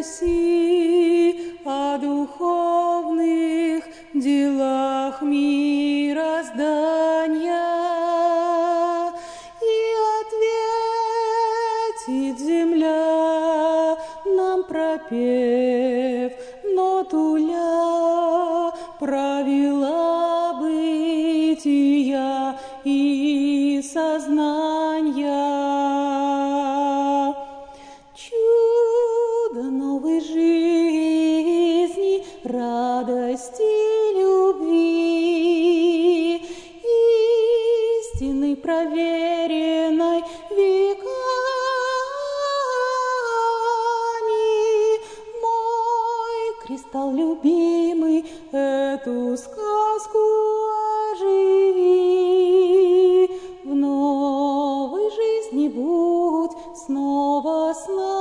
спроси о духовных делах мироздания, и ответит земля нам пропев нотуля правила бытия и сознания. Чудо новой жизни, радости, любви, истины проверенной веками. Мой кристалл любимый, эту сказку оживи, в новой жизни будь снова с нами.